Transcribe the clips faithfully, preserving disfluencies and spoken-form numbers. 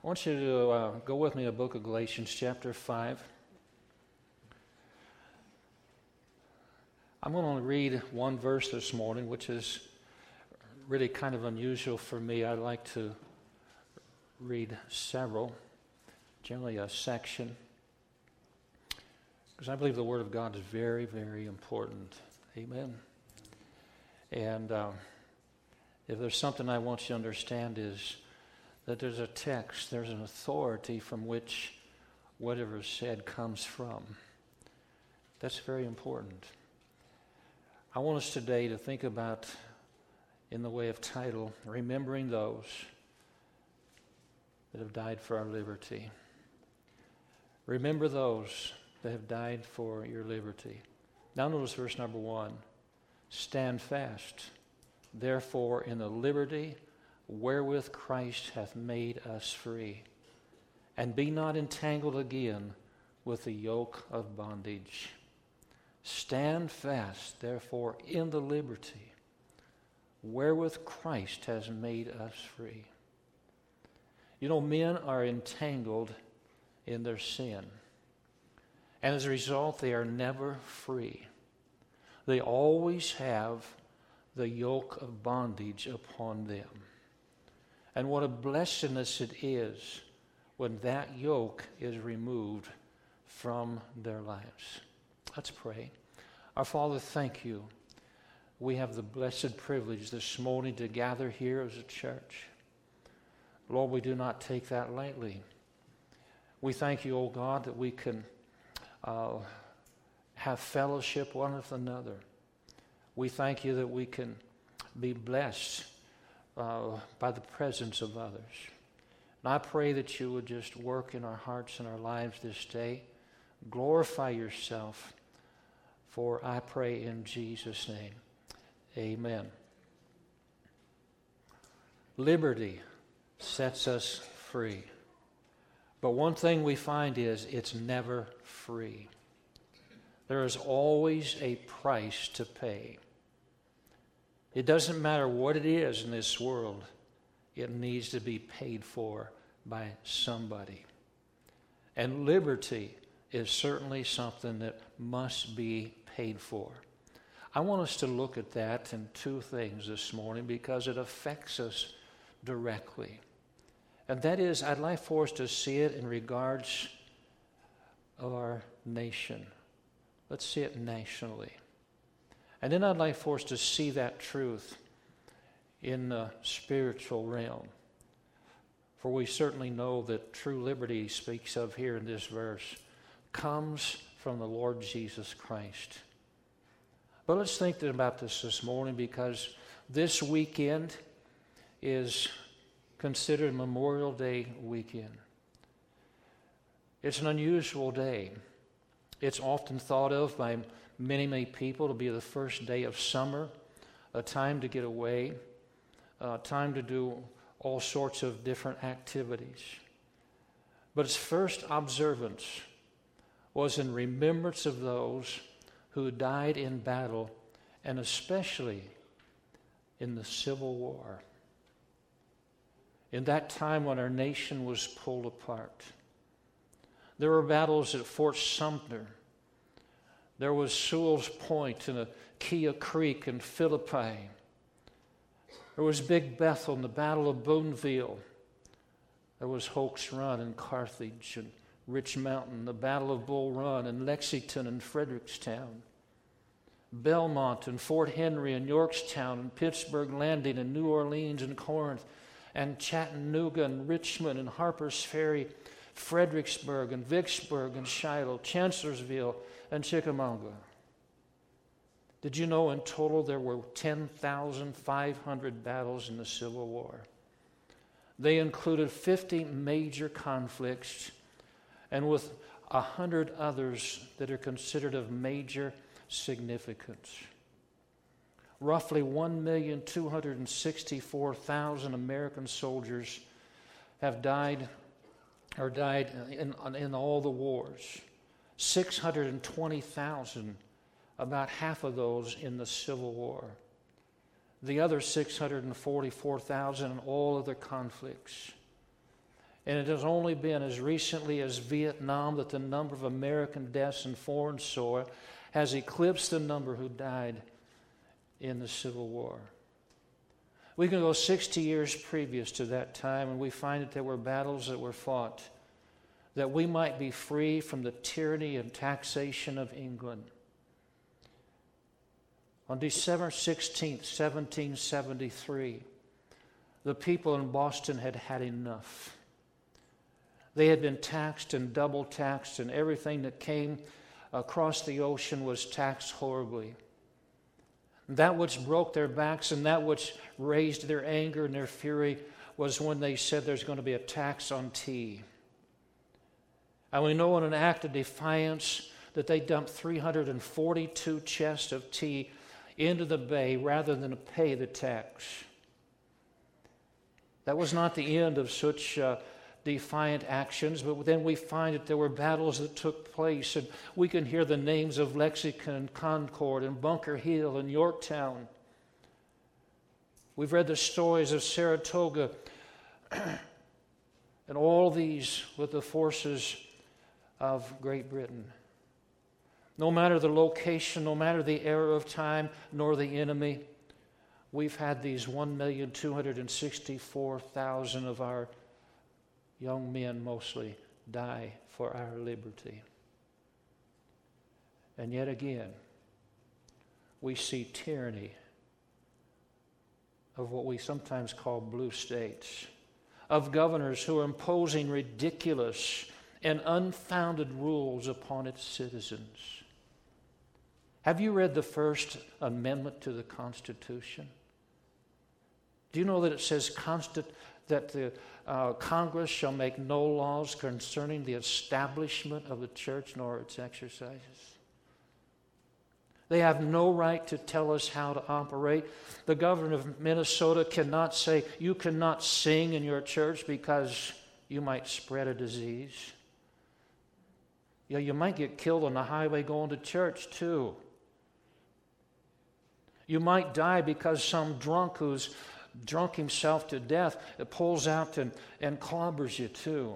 I want you to uh, go with me to the book of Galatians chapter five. I'm going to read one verse this morning, which is really kind of unusual for me. I like to read several, generally a section, because I believe the Word of God is very, very important. Amen. And uh, if there's something I want you to understand is that there's a text, there's an authority from which whatever is said comes from. That's very important. I want us today to think about, in the way of title, remembering those that have died for our liberty. Remember those that have died for your liberty. Now notice verse number one. Stand fast, therefore, in the liberty wherewith Christ hath made us free, and be not entangled again with the yoke of bondage. Stand fast, therefore, in the liberty wherewith Christ has made us free. You know, men are entangled in their sin, and as a result, they are never free. They always have the yoke of bondage upon them. And what a blessedness it is when that yoke is removed from their lives. Let's pray. Our Father, thank you. We have the blessed privilege this morning to gather here as a church. Lord, we do not take that lightly. We thank you, O God, that we can uh, have fellowship one with another. We thank you that we can be blessed uh, by the presence of others. And I pray that you would just work in our hearts and our lives this day. Glorify yourself, for I pray in Jesus' name. Amen. Liberty sets us free. But one thing we find is it's never free. There is always a price to pay. It doesn't matter what it is in this world, it needs to be paid for by somebody. And liberty is certainly something that must be paid for. I want us to look at that in two things this morning because it affects us directly. And that is, I'd like for us to see it in regards of our nation. Let's see it nationally. And then I'd like for us to see that truth in the spiritual realm. For we certainly know that true liberty speaks of here in this verse comes from the Lord Jesus Christ. But let's think about this this morning because this weekend is considered Memorial Day weekend. It's an unusual day. It's often thought of by many, many people to be the first day of summer, a time to get away, a time to do all sorts of different activities. But its first observance was in remembrance of those who died in battle, and especially in the Civil War. In that time when our nation was pulled apart. There were battles at Fort Sumter. There was Sewell's Point and Aquia Creek in Philippi. There was Big Bethel and the Battle of Boonville. There was Holt's Run in Carthage and Rich Mountain, the Battle of Bull Run and Lexington and Frederickstown. Belmont and Fort Henry and Yorktown and Pittsburgh Landing and New Orleans and Corinth and Chattanooga and Richmond and Harper's Ferry, Fredericksburg and Vicksburg and Shiloh, Chancellorsville and Chickamauga. Did you know in total there were ten thousand five hundred battles in the Civil War? They included fifty major conflicts and with one hundred others that are considered of major significance. Roughly one million two hundred sixty-four thousand American soldiers have died or died in, in all the wars. six hundred twenty thousand, about half of those in the Civil War. The other six hundred forty-four thousand in all other conflicts. And it has only been as recently as Vietnam that the number of American deaths in foreign soil has eclipsed the number who died in the Civil War. We can go sixty years previous to that time, and we find that there were battles that were fought that we might be free from the tyranny and taxation of England. On December sixteenth, seventeen seventy-three, the people in Boston had had enough. They had been taxed and double taxed, and everything that came across the ocean was taxed horribly. That which broke their backs and that which raised their anger and their fury was when they said there's going to be a tax on tea. And we know in an act of defiance that they dumped three hundred forty-two chests of tea into the bay rather than pay the tax. That was not the end of such uh, defiant actions, but then we find that there were battles that took place, and we can hear the names of Lexington and Concord and Bunker Hill and Yorktown. We've read the stories of Saratoga and all these with the forces of Great Britain. No matter the location, no matter the era of time, nor the enemy, we've had these one million two hundred sixty-four thousand of our young men mostly die for our liberty. And yet again, we see tyranny of what we sometimes call blue states, of governors who are imposing ridiculous and unfounded rules upon its citizens. Have you read the First Amendment to the Constitution? Do you know that it says constant, that the uh, Congress shall make no laws concerning the establishment of the church nor its exercises? They have no right to tell us how to operate. The governor of Minnesota cannot say, you cannot sing in your church because you might spread a disease. Yeah, you might get killed on the highway going to church too. You might die because some drunk who's drunk himself to death pulls out and, and clobbers you too.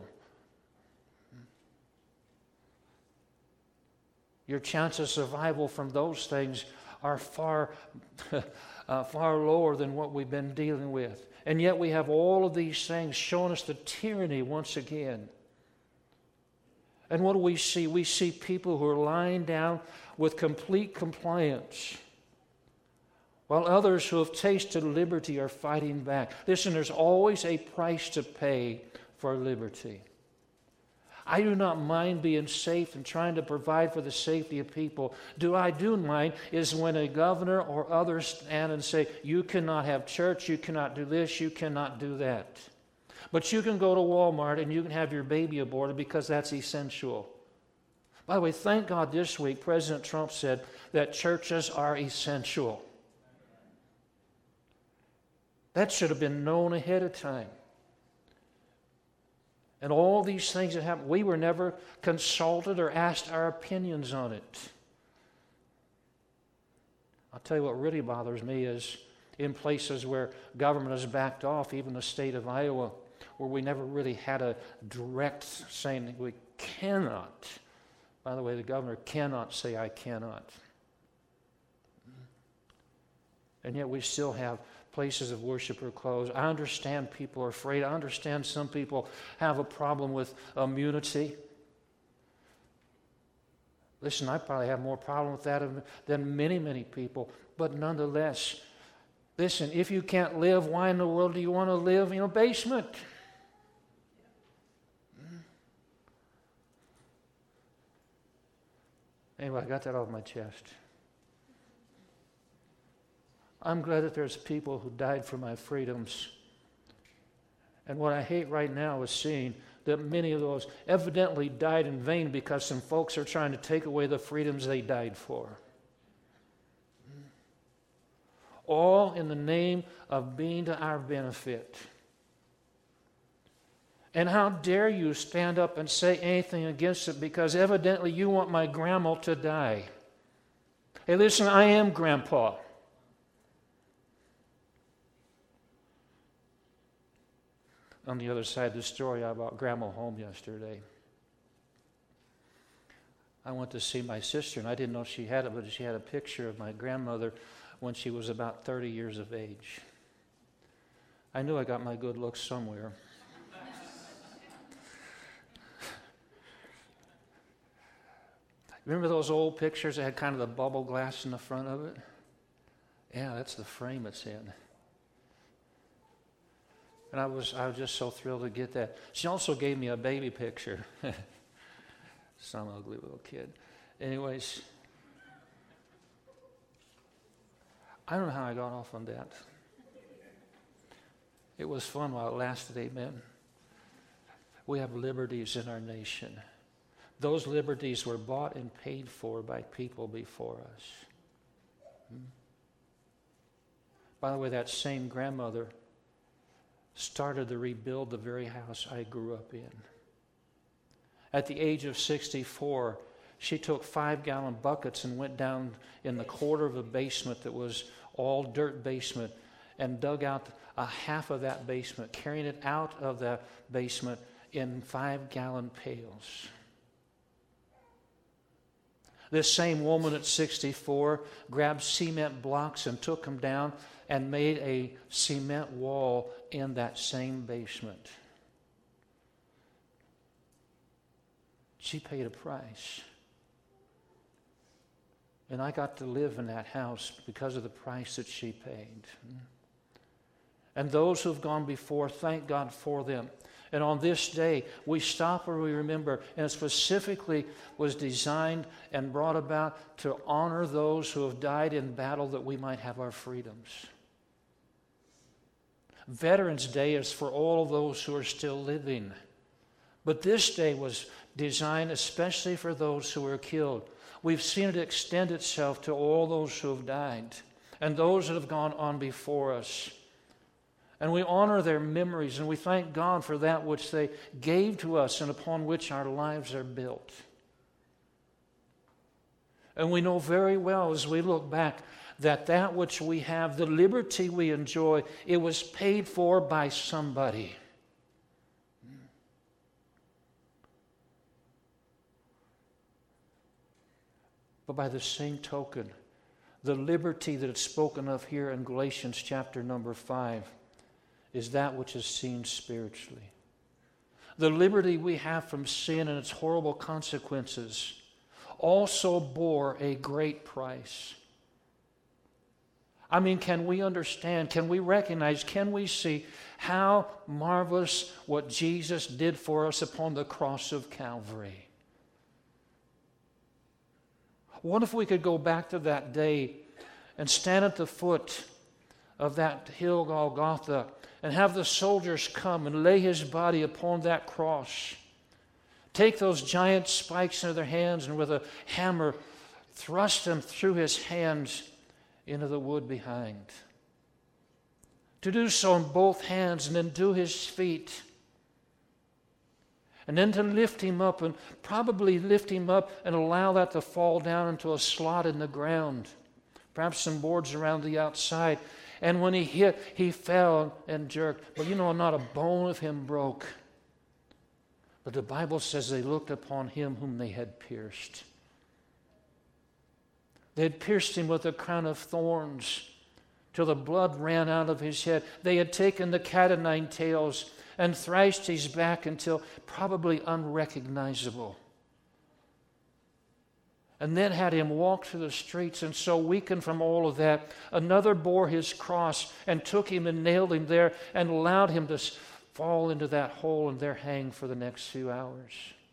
Your chance of survival from those things are far, uh, far lower than what we've been dealing with. And yet we have all of these things showing us the tyranny once again. And what do we see? We see people who are lying down with complete compliance, while others who have tasted liberty are fighting back. Listen, there's always a price to pay for liberty. I do not mind being safe and trying to provide for the safety of people. Do I do mind is when a governor or others stand and say, you cannot have church, you cannot do this, you cannot do that. But you can go to Walmart and you can have your baby aborted because that's essential. By the way, thank God this week President Trump said that churches are essential. That should have been known ahead of time. And all these things that happened, we were never consulted or asked our opinions on it. I'll tell you what really bothers me is in places where government has backed off, even the state of Iowa, where we never really had a direct saying that we cannot. By the way, the governor cannot say, I cannot. And yet we still have places of worship are closed. I understand people are afraid. I understand some people have a problem with immunity. Listen, I probably have more problem with that than many, many people. But nonetheless, listen, if you can't live, why in the world do you want to live in a basement? Anyway, I got that off my chest. I'm glad that there's people who died for my freedoms. And what I hate right now is seeing that many of those evidently died in vain because some folks are trying to take away the freedoms they died for. All in the name of being to our benefit. And how dare you stand up and say anything against it because evidently you want my grandma to die. Hey, listen, I am grandpa. on the other side of the story, I brought Grandma home yesterday. I went to see my sister, and I didn't know she had it, but she had a picture of my grandmother when she was about thirty years of age. I knew I got my good looks somewhere. Remember those old pictures that had kind of the bubble glass in the front of it? Yeah, that's the frame it's in. And I was I was just so thrilled to get that. She also gave me a baby picture. Some ugly little kid. Anyways, I don't know how I got off on that. It was fun while it lasted, amen. We have liberties in our nation. Those liberties were bought and paid for by people before us. Hmm? By the way, that same grandmother started to rebuild the very house I grew up in. At the age of sixty-four, she took five-gallon buckets and went down in the quarter of a basement that was all dirt basement and dug out a half of that basement, carrying it out of the basement in five-gallon pails. This same woman at sixty-four grabbed cement blocks and took them down and made a cement wall in that same basement. She paid a price. And I got to live in that house because of the price that she paid. And those who have gone before, thank God for them. And on this day, we stop where we remember, and it specifically was designed and brought about to honor those who have died in battle that we might have our freedoms. Veterans Day is for all of those who are still living. But this day was designed especially for those who were killed. We've seen it extend itself to all those who have died and those that have gone on before us. And we honor their memories, and we thank God for that which they gave to us and upon which our lives are built. And we know very well as we look back that that which we have, the liberty we enjoy, it was paid for by somebody. But by the same token, the liberty that it's spoken of here in Galatians chapter number five is that which is seen spiritually. The liberty we have from sin and its horrible consequences also bore a great price. I mean, can we understand, can we recognize, can we see how marvelous what Jesus did for us upon the cross of Calvary? What if we could go back to that day and stand at the foot of that hill Golgotha and have the soldiers come and lay his body upon that cross, take those giant spikes into their hands and with a hammer thrust them through his hands into the wood behind. To do so in both hands and then do his feet. And then to lift him up and probably lift him up and allow that to fall down into a slot in the ground. Perhaps some boards around the outside. And when he hit, he fell and jerked. But you know, not a bone of him broke. But the Bible says they looked upon him whom they had pierced. They had pierced him with a crown of thorns till the blood ran out of his head. They had taken the cat o' nine tails and thrashed his back until probably unrecognizable. And then had him walk through the streets, and so weakened from all of that, another bore his cross and took him and nailed him there and allowed him to fall into that hole and there hang for the next few hours.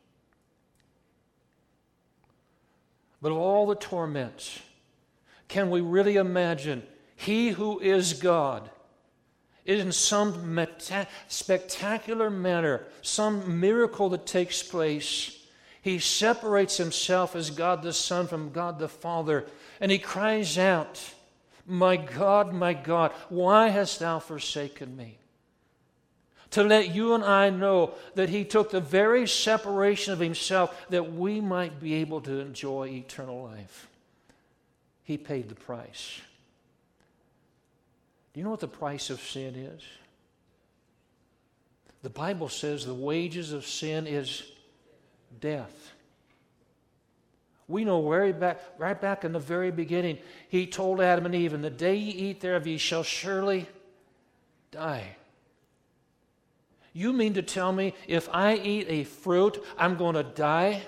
But of all the torments, can we really imagine he who is God, in some meta- spectacular manner, some miracle that takes place, he separates himself as God the Son from God the Father, and he cries out, "My God, my God, why hast thou forsaken me?" To let you and I know that he took the very separation of himself that we might be able to enjoy eternal life. He paid the price. Do you know what the price of sin is? The Bible says the wages of sin is death. We know way back, right back in the very beginning, He told Adam and Eve, "In the day ye eat thereof, ye shall surely die." You mean to tell me if I eat a fruit, I'm going to die?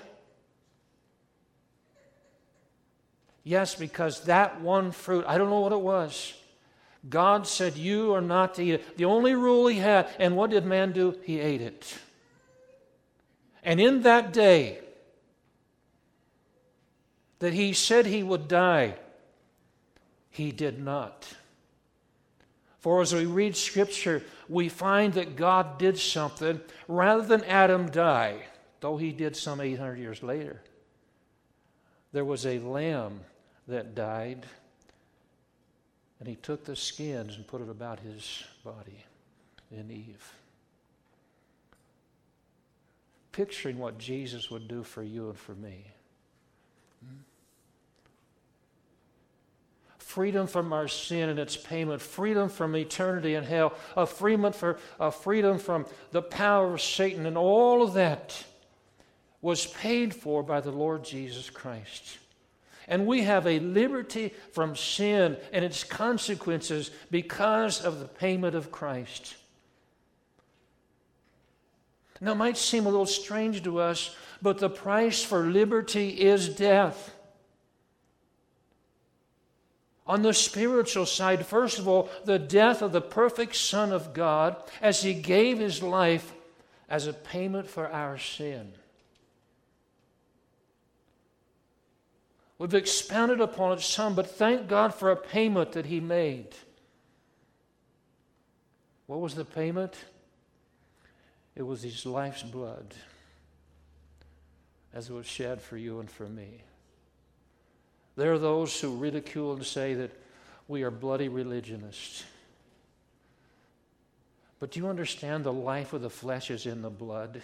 Yes, because that one fruit, I don't know what it was. God said you are not to eat it. The only rule He had, and what did man do? He ate it. And in that day that He said He would die, He did not. For as we read Scripture, we find that God did something rather than Adam die, though he did some eight hundred years later. There was a lamb that died, and He took the skins and put it about His body in Eve. Picturing what Jesus would do for you and for me. Freedom from our sin and its payment, freedom from eternity in hell, a freedom, for, a freedom from the power of Satan, and all of that was paid for by the Lord Jesus Christ. And we have a liberty from sin and its consequences because of the payment of Christ. Now, it might seem a little strange to us, but the price for liberty is death. On the spiritual side, first of all, the death of the perfect Son of God as He gave His life as a payment for our sin. We've expounded upon it some, but thank God for a payment that He made. What was the payment? It was His life's blood as it was shed for you and for me. There are those who ridicule and say that we are bloody religionists. But do you understand the life of the flesh is in the blood?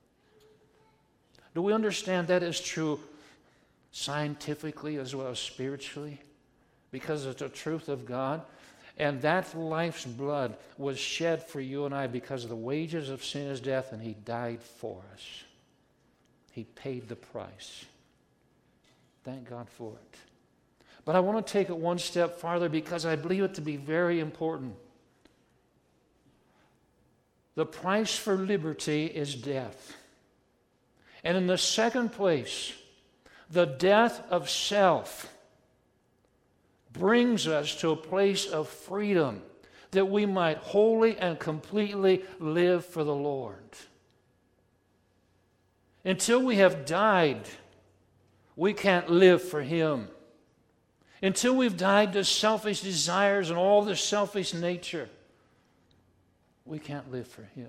Do we understand that is true scientifically as well as spiritually? Because it's the truth of God. And that life's blood was shed for you and I because the wages of sin is death, and He died for us. He paid the price. Thank God for it. But I want to take it one step farther because I believe it to be very important. The price for liberty is death. And in the second place, the death of self brings us to a place of freedom that we might wholly and completely live for the Lord. Until we have died, we can't live for Him. Until we've died to selfish desires and all the selfish nature, we can't live for Him.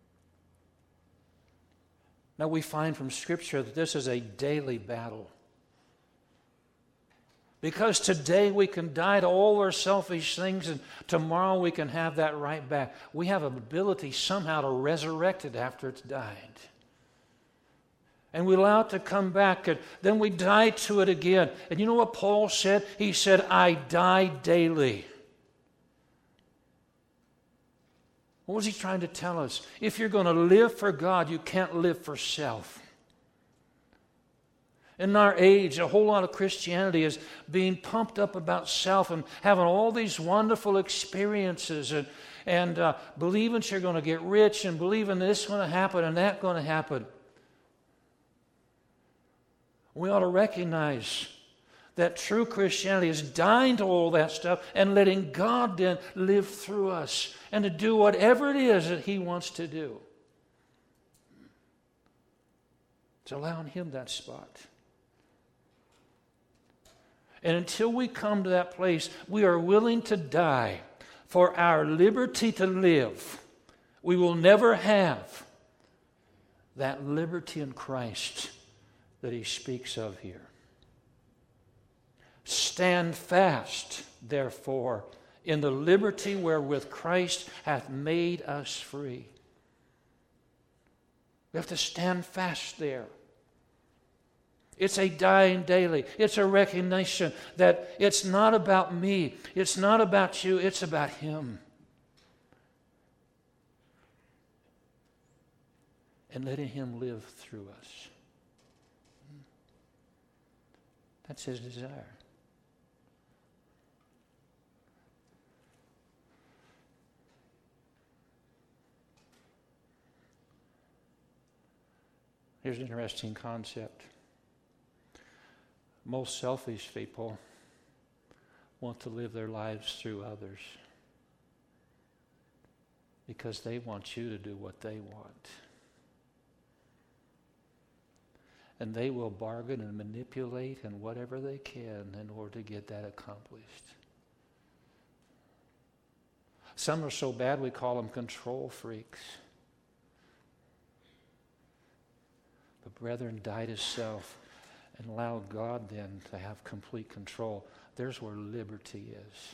Now we find from Scripture that this is a daily battle. Because today we can die to all our selfish things, and tomorrow we can have that right back. We have an ability somehow to resurrect it after it's died. And we allow it to come back, and then we die to it again. And you know what Paul said? He said, I die daily. What was he trying to tell us? If you're going to live for God, you can't live for self. In our age, a whole lot of Christianity is being pumped up about self and having all these wonderful experiences and, and uh, believing you're going to get rich and believing this is going to happen and that going to happen. We ought to recognize that true Christianity is dying to all that stuff and letting God then live through us and to do whatever it is that He wants to do. It's allowing Him that spot. And until we come to that place, we are willing to die for our liberty to live. We will never have that liberty in Christ that He speaks of here. Stand fast, therefore, in the liberty wherewith Christ hath made us free. We have to stand fast there. It's a dying daily. It's a recognition that it's not about me. It's not about you. It's about Him. and letting Him live through us. That's His desire. Here's an interesting concept. Most selfish people want to live their lives through others because they want you to do what they want. And they will bargain and manipulate and whatever they can in order to get that accomplished. Some are so bad we call them control freaks. But brethren, die to self and allow God then to have complete control. There's where liberty is.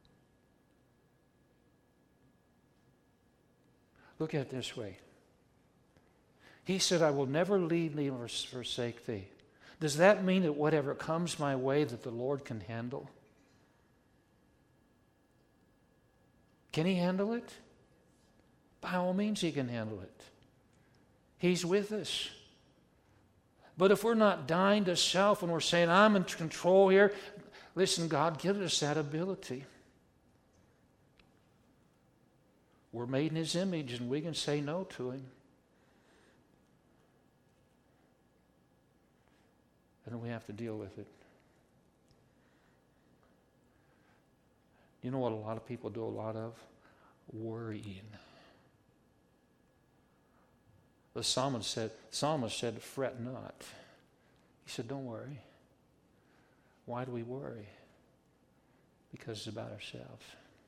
Look at it this way. He said, I will never leave thee or forsake thee. Does that mean that whatever comes my way that the Lord can handle? Can He handle it? By all means He can handle it. He's with us. But if we're not dying to self and we're saying, I'm in control here, listen, God gives us that ability. We're made in His image and we can say no to Him. And we have to deal with it. You know what a lot of people do a lot of? Worrying. The psalmist said, psalmist said, fret not. He said, don't worry. Why do we worry? Because it's about ourselves.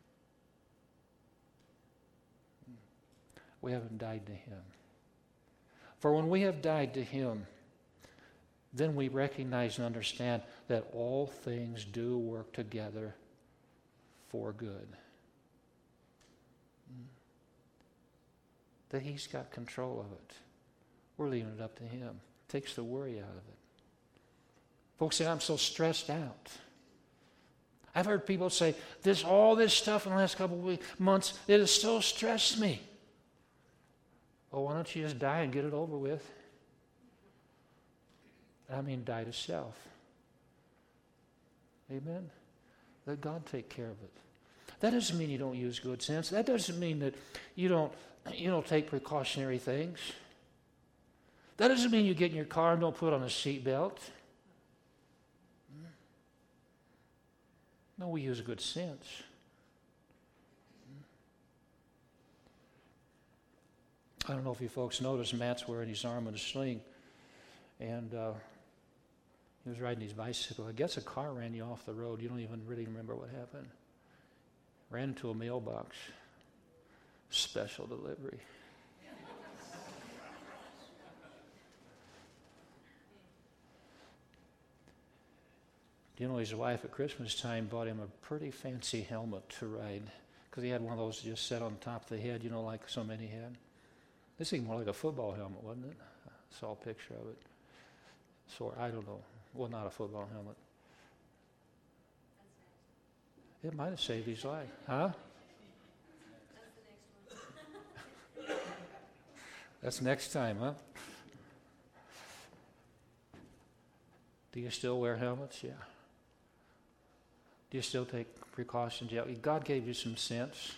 We haven't died to Him. For when we have died to Him, then we recognize and understand that all things do work together for good. That He's got control of it. We're leaving it up to Him. Takes the worry out of it. Folks say, I'm so stressed out. I've heard people say, this all this stuff in the last couple of weeks, months, it has so stressed me. Well, why don't you just die and get it over with? I mean, die to self. Amen? Let God take care of it. That doesn't mean you don't use good sense. That doesn't mean that you don't, you don't take precautionary things. That doesn't mean you get in your car and don't put on a seatbelt. No, we use good sense. I don't know if you folks noticed, Matt's wearing his arm in a sling, and uh, he was riding his bicycle. I guess a car ran you off the road. You don't even really remember what happened. Ran into a mailbox. Special delivery. You know, his wife at Christmas time bought him a pretty fancy helmet to ride because he had one of those just set on top of the head, you know, like so many had. This thing more like a football helmet, wasn't it? I saw a picture of it. So I don't know. Well, not a football helmet. It might have saved his life. Huh? That's next time, huh? Do you still wear helmets? Yeah. Do you still take precautions? Yeah. God gave you some sense.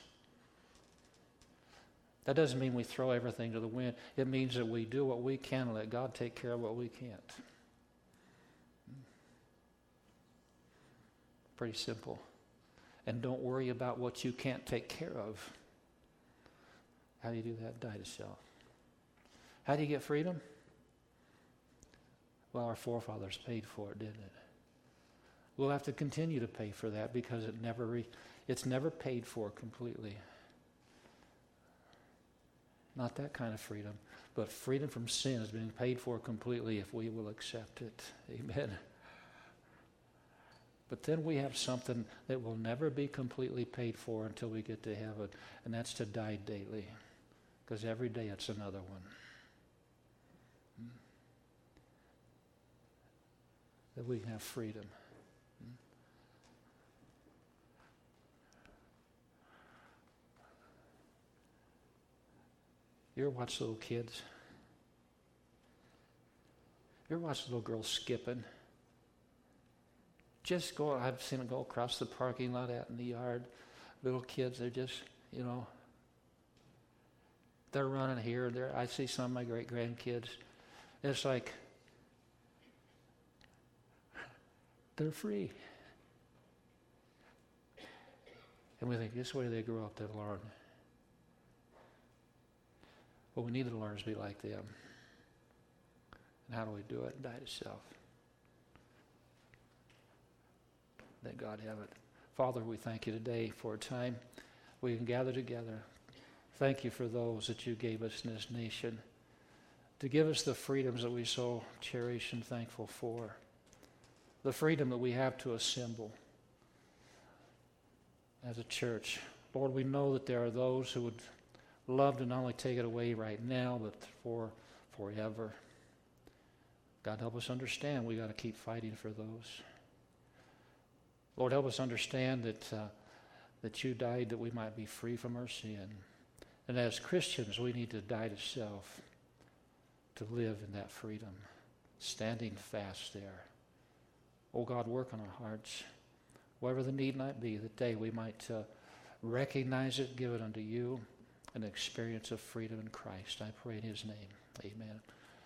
That doesn't mean we throw everything to the wind. It means that we do what we can and let God take care of what we can't. Pretty simple. And don't worry about what you can't take care of. How do you do that? Die to self. How do you get freedom? Well, our forefathers paid for it, didn't it? We'll have to continue to pay for that because it never re- it's never paid for completely. Not that kind of freedom, but freedom from sin is being paid for completely if we will accept it. Amen. But then we have something that will never be completely paid for until we get to heaven, and that's to die daily, because every day it's another one. That we can have freedom. You ever watch little kids? You ever watch a little girl skipping? Just go, I've seen it go across the parking lot out in the yard. Little kids, they're just, you know, they're running here. They're, I see some of my great-grandkids. It's like, they're free. And we think, this way they grow up, they'll learn. What we need to learn is be like them. And how do we do it? Die to self. Let God have it. Father, we thank you today for a time we can gather together. Thank you for those that you gave us in this nation to give us the freedoms that we so cherish and thankful for. The freedom that we have to assemble as a church. Lord, we know that there are those who would love to not only take it away right now, but for forever. God, help us understand we got to keep fighting for those. Lord, help us understand that uh, that you died that we might be free from our sin. And as Christians, we need to die to self to live in that freedom, standing fast there. Oh God, work on our hearts. Whatever the need might be, that day we might uh, recognize it, give it unto you, an experience of freedom in Christ. I pray in his name. Amen.